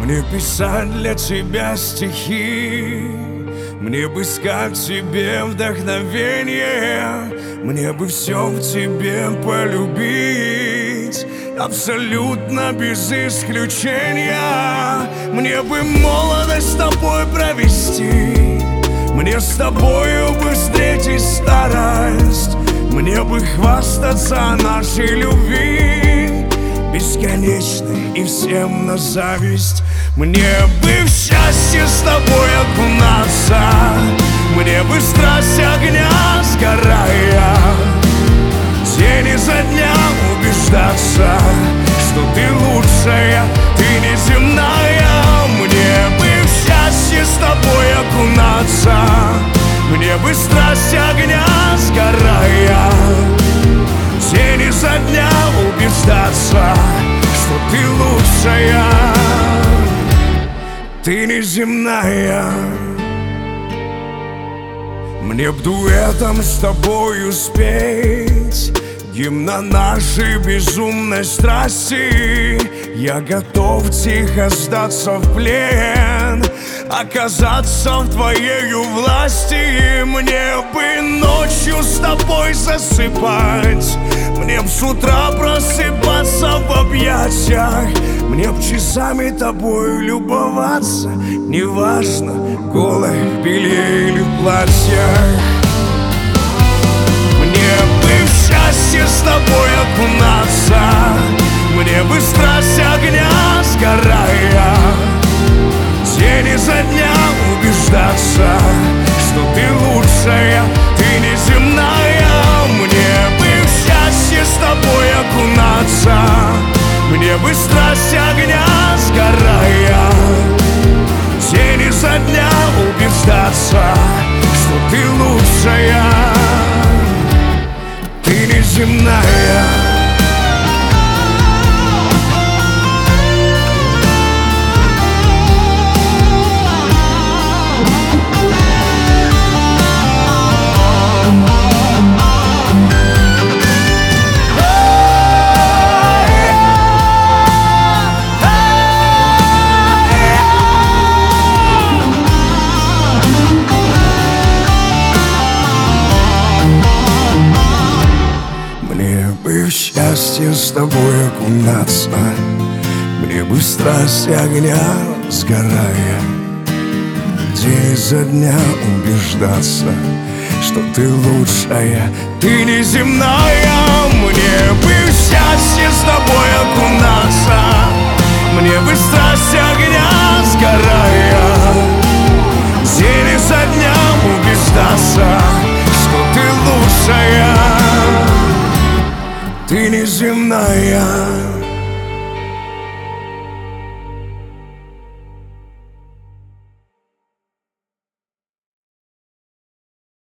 Мне писать для тебя стихи, мне бы искать в тебе вдохновение, мне бы все в тебе полюбить, абсолютно без исключения. Мне бы молодость с тобой провести, мне с тобою бы встретить старость, мне бы хвастаться нашей любви бесконечной и всем на зависть. Мне бы в счастье с тобой окунаться, мне бы страсть огня сгорая, день изо дня убеждаться, что ты лучшая, ты неземная. Мне бы в счастье с тобой окунаться, мне бы страсть огня сгорая, день изо дня убеждаться, что ты лучшая, ты неземная. Мне б дуэтом с тобою спеть гимна нашей безумной страсти. Я готов тихо сдаться в плен, оказаться в твоей власти. Мне бы ночью с тобой засыпать, мне б с утра просыпаться в объятиях, мне б часами тобой любоваться, неважно, голой в белье или в платьях. Мне бы в счастье с тобой окунаться, мне бы страсть огня сгорая, день изо дня убеждаться, что ты лучшая, ты неземная. Мне бы в счастье с тобой окунаться, мне бы страсть огня сгорая, день изо дня убеждаться, что ты лучшая, ты неземная. Мне бы в счастье с тобой окунаться, мне бы в страсть огня сгорая, день изо дня убеждаться, что ты лучшая, ты неземная. Мне бы в счастье с тобой окунаться, мне бы страсть